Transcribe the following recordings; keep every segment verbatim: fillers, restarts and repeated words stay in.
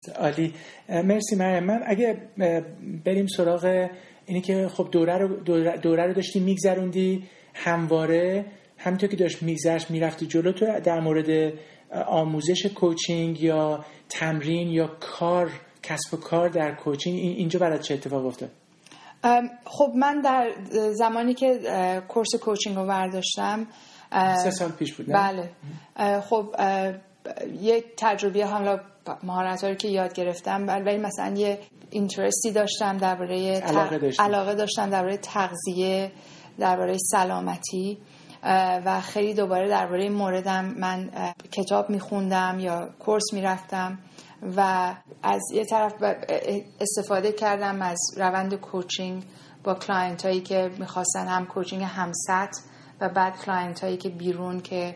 عالی، مرسی مریم. من اگه بریم سراغ اینی که خب دوره رو دوره, دوره رو داشتی میگذروندی همواره، همینطور که داشت میگذشت میرفتی جلو، تو در مورد آموزش کوچینگ یا تمرین یا کار کسب و کار در کوچینگ اینجا برات چه اتفاق افتاد؟ خب من در زمانی که کورس کوچینگ رو برداشتم سه سال پیش بود. بله. خب یه تجربه حالا مهارت‌هایی که یاد گرفتم، ولی مثلا یه اینترستی داشتم درباره علاقه داشتم علاقه داشتم درباره تغذیه، درباره سلامتی و خیلی دوباره درباره موردم من کتاب میخوندم یا کورس میرفتم و از یه طرف استفاده کردم از روند کوچینگ با کلاینت هایی که میخواستن هم کوچینگ هم سطح و بعد کلاینت هایی که بیرون که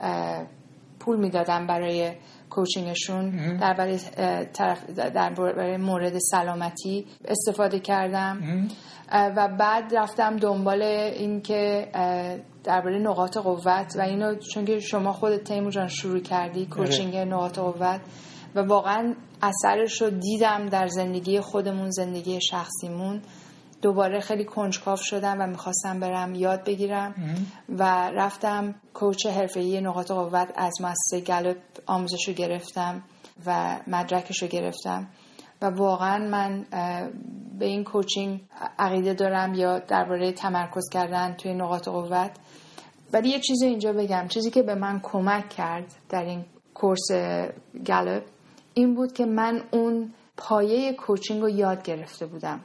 پول میدادن برای کوچینگشون درباره طرف درباره مورد سلامتی استفاده کردم و بعد رفتم دنبال این که درباره نقاط قوت و اینو چون که شما خودت تیمور جان شروع کردی کوچینگ نقاط قوت و واقعا اثرش رو دیدم در زندگی خودمون، زندگی شخصیمون. دوباره خیلی کنجکاو شدم و میخواستم برم یاد بگیرم و رفتم کوچ حرفه‌ای نقاط قوت از مؤسسه گالوپ آموزش رو گرفتم و مدرکش رو گرفتم و واقعا من به این کوچینگ عقیده دارم یا درباره تمرکز کردن توی نقاط قوت. ولی یه چیزی اینجا بگم، چیزی که به من کمک کرد در این کورس گالوپ این بود که من اون پایه کوچینگ رو یاد گرفته بودم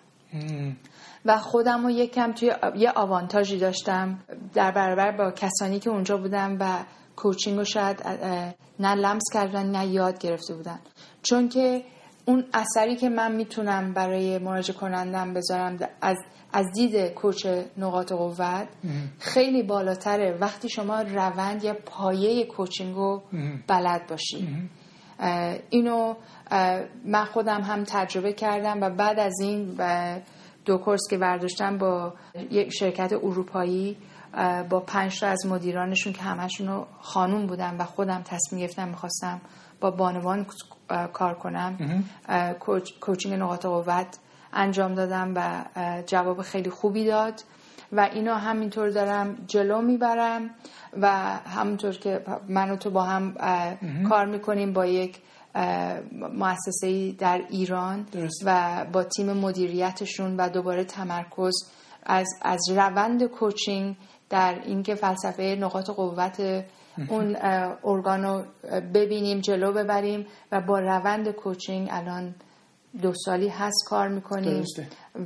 و خودم رو یکم توی یه آوانتاژی داشتم در برابر با کسانی که اونجا بودن و کوچینگ رو شاید نه لمس کردن نه یاد گرفته بودن، چون که اون اثری که من میتونم برای مراجعه کنندم بذارم از از دید کوچ نقاط قوت خیلی بالاتره وقتی شما روند یا پایه کوچینگ رو بلد باشی. اینو من خودم هم تجربه کردم و بعد از این و دو کورس که برداشتم با یک شرکت اروپایی با پنج تا از مدیرانشون که همشون خانوم بودن و خودم تصمیم گرفتم میخواستم با بانوان کار کنم، کوچ، کوچینگ نقاط قوت انجام دادم و جواب خیلی خوبی داد و اینا همینطور دارم جلو میبرم و همونطور که من و تو با هم کار میکنیم با یک مؤسسه‌ای در ایران درست. و با تیم مدیریتشون و دوباره تمرکز از از روند کوچینگ در اینکه فلسفه نقاط قوت اون ارگانو ببینیم، جلو ببریم و با روند کوچینگ الان دو سالی هست کار میکنیم درسته.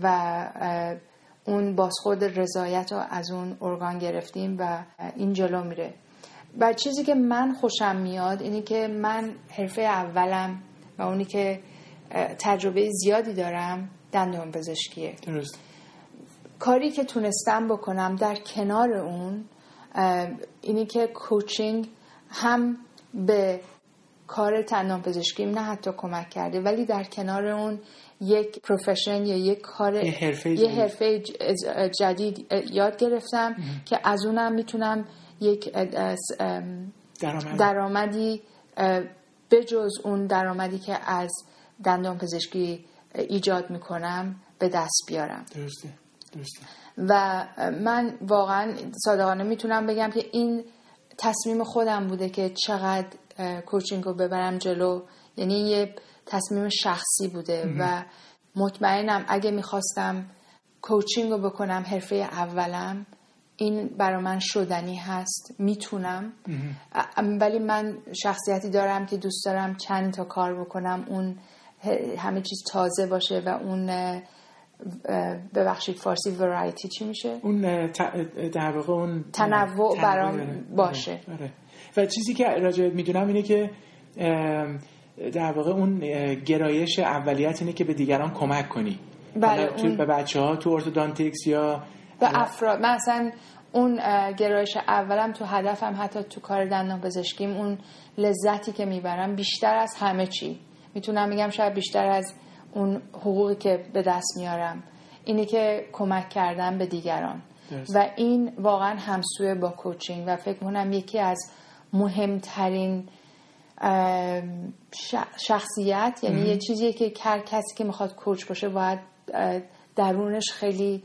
و اون بازخورد رضایت رو از اون ارگان گرفتیم و این جلو میره. و چیزی که من خوشم میاد اینی که من حرفه اولم و اونی که تجربه زیادی دارم دندان پزشکیه. درست. کاری که تونستم بکنم در کنار اون اینی که کوچینگ هم به کار دندان پزشکیم نه حتی کمک کرده، ولی در کنار اون یک پروفشن یا یک کار یه حرفه یه حرفه جدید یاد گرفتم که از اونم میتونم یک درآمد. درآمدی بجز اون درآمدی که از دندان پزشکی ایجاد میکنم به دست بیارم. درسته. درسته. و من واقعا صادقانه میتونم بگم که این تصمیم خودم بوده که چقدر کوچینگ رو ببرم جلو، یعنی یه تصمیم شخصی بوده ام. و مطمئنم اگه میخواستم کوچینگ رو بکنم حرفه اولم این برای من شدنی هست، میتونم. ولی من شخصیتی دارم که دوست دارم چند تا کار بکنم، اون همه چیز تازه باشه و اون ببخشید فارسی ورایتی چی میشه؟ اون در واقع اون تنوع برام باشه. آره. آره. و چیزی که راجع میدونم اینه که در واقع اون گرایش اولیت اینه که به دیگران کمک کنی. بله. تو به بچه‌ها تو ارتودانتیکس یا به افراد. مثلا اون گرایش اولم تو هدفم حتی تو کار دندان پزشکیم اون لذتی که میبرم بیشتر از همه چی میتونم بگم شاید بیشتر از اون حقوقی که به دست میارم اینی که کمک کردم به دیگران درست. و این واقعا همسوه با کوچینگ و فکر کنم یکی از مهمترین شخصیت، یعنی یه چیزیه که هر کسی که میخواد کوچ باشه باید درونش خیلی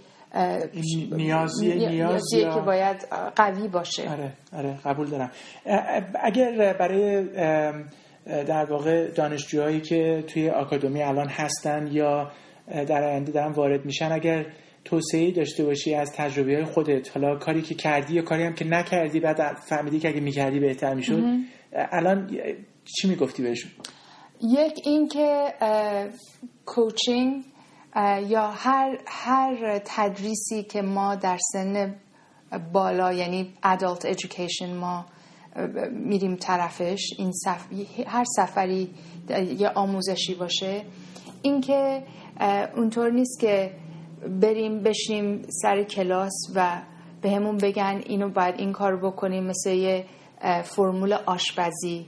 نیازیه نیازیه که باید قوی باشه. آره آره قبول دارم. اگر برای در واقع دانشجوهایی که توی آکادمی الان هستن یا در آینده دارن وارد میشن، اگر توصیه‌ای داشته باشی از تجربه‌های خودت، حالا کاری که کردی یا کاری هم که نکردی بعد فهمیدی که اگه میکردی بهتر میشد، الان چی میگفتی بهشون؟ یک این که کوچینگ یا هر هر تدریسی که ما در سن بالا، یعنی adult education، ما میریم طرفش، این سف... هر سفری یه آموزشی باشه، این که اونطور نیست که بریم بشیم سر کلاس و به همون بگن اینو باید این کار بکنیم مثل یه فرمول آشپزی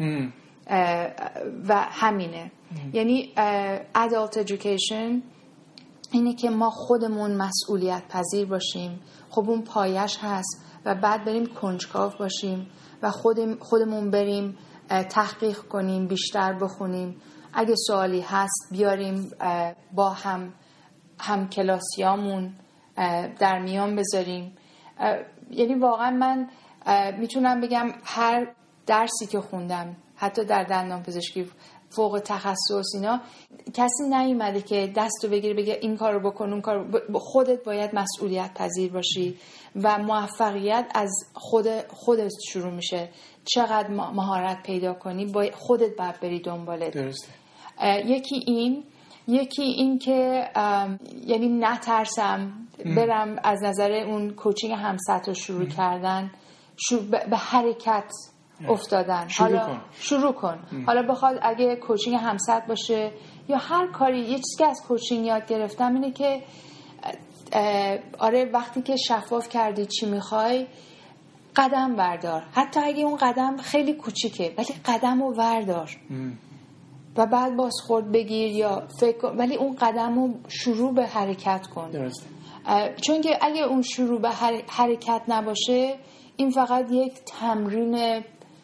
و همینه. ام. یعنی adult education اینه که ما خودمون مسئولیت پذیر باشیم، خب اون پایش هست، و بعد بریم کنجکاو باشیم و خودم خودمون بریم تحقیق کنیم، بیشتر بخونیم، اگه سوالی هست بیاریم با هم هم کلاسیامون در میان بذاریم. یعنی واقعا من میتونم بگم هر درسی که خوندم، حتی در دندان پزشکی فوق تخصص اینا، کسی نیومده که دستو بگیره بگه این کارو بکن اون کارو ب... خودت باید مسئولیت پذیر باشی و موفقیت از خود خودت شروع میشه. چقدر مهارت پیدا کنی باید خودت باید بری دنبالت. درسته. یکی این یکی این که یعنی نترسم برم از نظر اون کوچینگ همسط رو شروع ام. کردن، شروع به حرکت افتادن. شروع حالا کن. شروع کن. ام. حالا بخواد اگه کوچینگ همسط باشه یا هر کاری، یه چیزی که از کوچینگ یاد گرفتم اینه که آره وقتی که شفاف کردی چی میخوای، قدم بردار، حتی اگه اون قدم خیلی کوچیکه ولی قدم رو بردار ام. و بعد بازخورد بگیر یا فکر کن، ولی اون قدم رو شروع به حرکت کن. درسته. چون که اگه اون شروع به حرکت نباشه، این فقط یک تمرین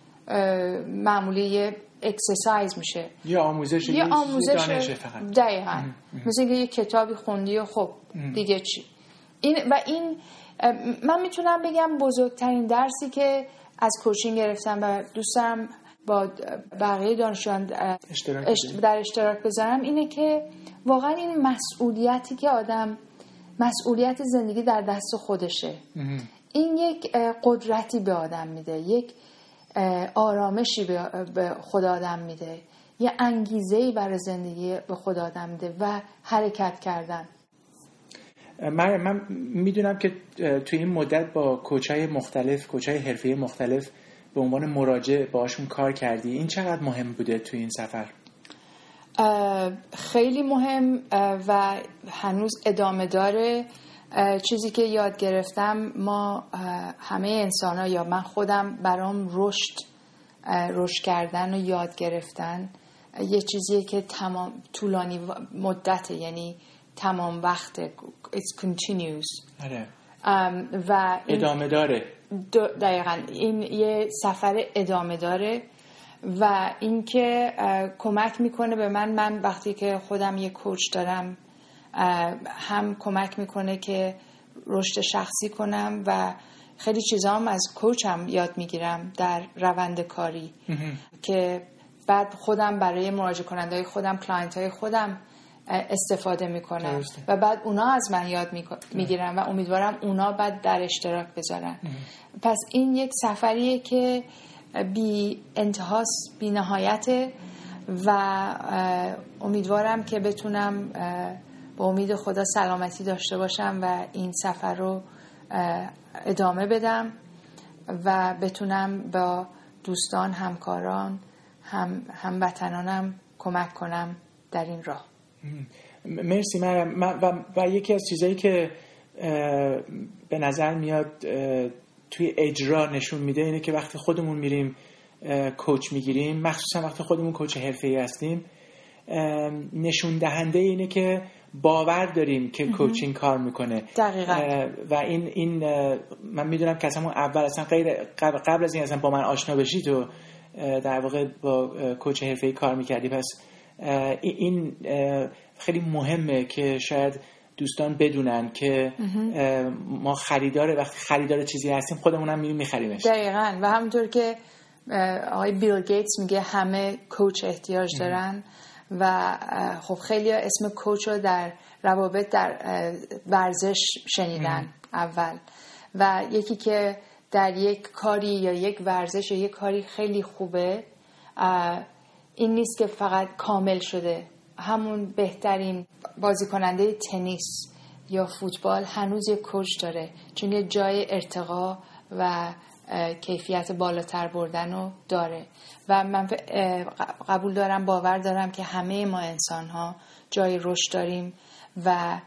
معمولی اکسرسایز میشه، یا آموزش، یا آموزش دانشه فقط. دقیقاً مثل اینکه یک کتابی خوندی و خب ام. دیگه چی. این و این من میتونم بگم بزرگترین درسی که از کوچینگ گرفتم و دوستم با بقیه دانشجویان اشتراک اشت... در اشتراک بذارم اینه که واقعا این مسئولیتی که آدم، مسئولیت زندگی در دست خودشه، ام. این یک قدرتی به آدم میده، یک آرامشی به خود آدم میده، یه انگیزه‌ای برای زندگی به خود آدم میده و حرکت کردن. من من میدونم که توی این مدت با کوچای مختلف، کوچای حرفه‌ای مختلف به عنوان مراجع باشون کار کردی. این چقدر مهم بوده توی این سفر؟ خیلی مهم و هنوز ادامه داره. چیزی که یاد گرفتم، ما همه انسان‌ها یا من خودم برام رشد رشد کردن و یاد گرفتن یه چیزیه که تمام طولانی مدته، یعنی تمام وقته. It's continuous. آره. و ادامه داره. دقیقاً این یه سفر ادامه داره و این که کمک میکنه به من من وقتی که خودم یه کوچ دارم، هم کمک میکنه که رشد شخصی کنم و خیلی چیزا هم از کوچم یاد میگیرم در روند کاری که بعد خودم برای مراجعه کننده خودم، کلاینت های خودم استفاده میکنم و بعد اونا از من یاد میگیرن و امیدوارم اونا بعد در اشتراک بذارن. پس این یک سفریه که بی انتهاست، بی نهایته و امیدوارم که بتونم با امید خدا سلامتی داشته باشم و این سفر رو ادامه بدم و بتونم با دوستان، همکاران، هم هموطنانم کمک کنم در این راه. مرسی مریم. و, و یکی از چیزایی که به نظر میاد توی اجرا نشون میده اینه که وقتی خودمون میریم کوچ میگیریم، مخصوصا وقتی خودمون کوچ حرفه‌ای هستیم، نشون دهنده اینه که باور داریم که کوچینگ کار میکنه. دقیقاً. و این این من میدونم که اصلا اول اصلا غیر قبل از این اصلا با من آشنا بشی تو در واقع با کوچ حرفه‌ای کار میکردی. پس این خیلی مهمه که شاید دوستان بدونن که ما خریدار وقتی خریدار چیزی هستیم خودمون هم میریم میخریمش. دقیقاً. و همونطور که آقای بیل گیتس میگه همه کوچ احتیاج دارن و خب خیلی اسم کوچ رو در روابط در ورزش شنیدن اول و یکی که در یک کاری یا یک ورزش یا یک کاری خیلی خوبه این نیست که فقط کامل شده. همون بهترین بازی کننده تنیس یا فوتبال هنوز یک کوچ داره چون یه جای ارتقا و کیفیت بالاتر بردن رو داره و من قبول دارم باور دارم که همه ما انسان ها جای رشد داریم و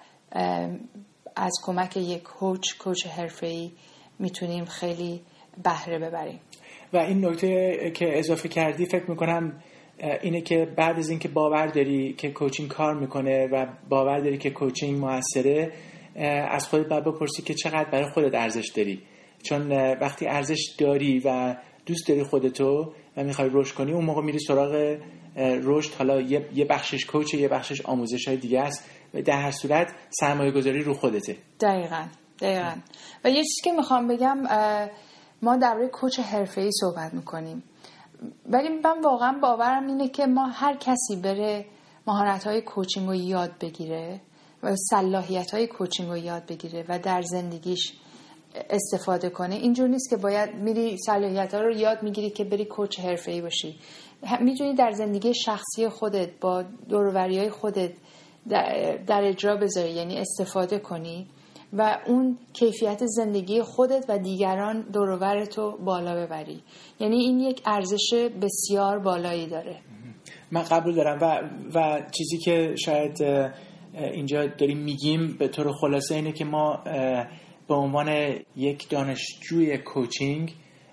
از کمک یک کوچ کوچ حرفه‌ای میتونیم خیلی بهره ببریم. و این نکته که اضافه کردی فکر میکنم اینه که بعد از اینکه باور داری که کوچینگ کار میکنه و باور داری که کوچینگ موثره از خودت باید بپرسی که چقدر برای خودت ارزش داری. چون وقتی ارزش داری و دوست داری خودتو و میخوای رشد کنی اون موقع میری سراغ رشد. حالا یه بخشش کوچه یه بخشش آموزش‌های دیگه است و در هر صورت سرمایه گذاری رو خودته. دقیقاً دقیقاً. و یه چیزی که میخوام بگم ما درباره کوچ حرفه‌ای صحبت میکنیم ولی من واقعا باورم اینه که ما هر کسی بره مهارت‌های کوچینگ رو یاد بگیره و صلاحیت‌های کوچینگ رو یاد بگیره و در زندگیش استفاده کنه. اینجور نیست که باید میری صلاحیت‌ها رو یاد میگیری که بری کوچ حرفه‌ای باشی. میتونی در زندگی شخصی خودت با دور و بریای خودت در, در اجرا بذاری، یعنی استفاده کنی و اون کیفیت زندگی خودت و دیگران دور و برتو بالا ببری. یعنی این یک ارزش بسیار بالایی داره. من قبول دارم و و چیزی که شاید اینجا داریم میگیم به طور خلاصه اینه که ما به عنوان یک دانشجوی کوچینگ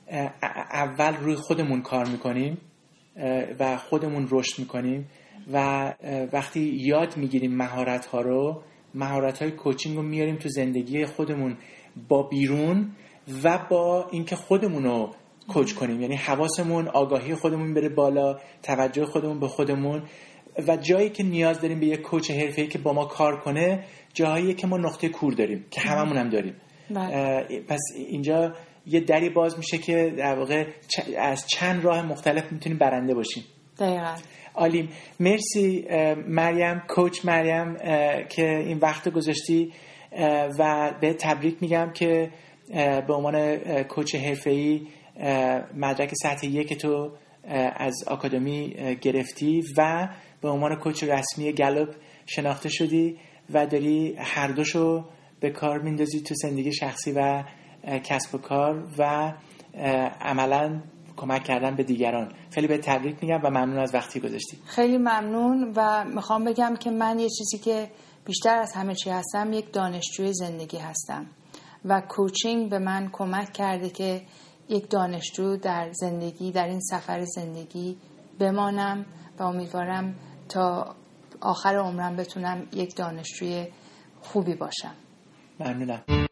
اول روی خودمون کار میکنیم و خودمون رشد میکنیم و وقتی یاد میگیریم مهارت ها رو مهارت های کوچینگ رو میاریم تو زندگی خودمون با بیرون و با اینکه خودمون رو کوچ کنیم. یعنی حواسمون آگاهی خودمون بره بالا، توجه خودمون به خودمون و جایی که نیاز داریم به یک کوچ حرفه‌ای که با ما کار کنه جاهایی که ما نقطه کور داریم که هممون هم داریم. پس اینجا یه دری باز میشه که در واقع از چند راه مختلف میتونیم برنده باشیم. دقیقاً. عالی. مرسی مریم، کوچ مریم که این وقت گذاشتی و به تبریک میگم که به عنوان کوچ حرفه‌ای مدرک سطح یک تو از آکادمی گرفتی و به عنوان کوچ رسمی گالوپ شناخته شدی و داری هر دوشو به کار میندازی تو زندگی شخصی و کسب و کار و عملاً کمک کردن به دیگران. خیلی به تبریک میگم و ممنون از وقتی گذاشتی. خیلی ممنون و میخوام بگم که من یه چیزی که بیشتر از همه چی هستم یک دانشجوی زندگی هستم و کوچینگ به من کمک کرده که یک دانشجو در زندگی در این سفر زندگی بمانم و امیدوارم تا آخر عمرم بتونم یک دانشجوی خوبی باشم. ممنونم.